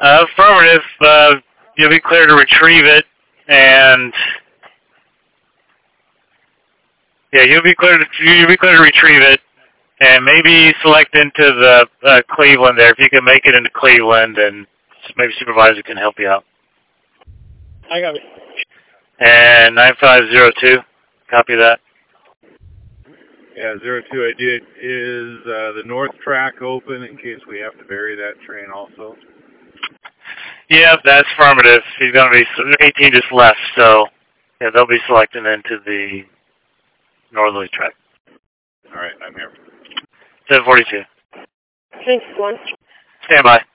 Affirmative. You'll be clear to retrieve it, and yeah, you'll be clear to retrieve it, and maybe select into the Cleveland there. If you can make it into Cleveland, and maybe supervisor can help you out. I got it. And 9502, copy that. Yeah, 02 I did. Is the north track open in case we have to bury that train also? Yeah, that's affirmative. He's going to be 18 just left, so yeah, they'll be selecting into the northerly track. All right, I'm here. 742. Thanks, 1. Stand by.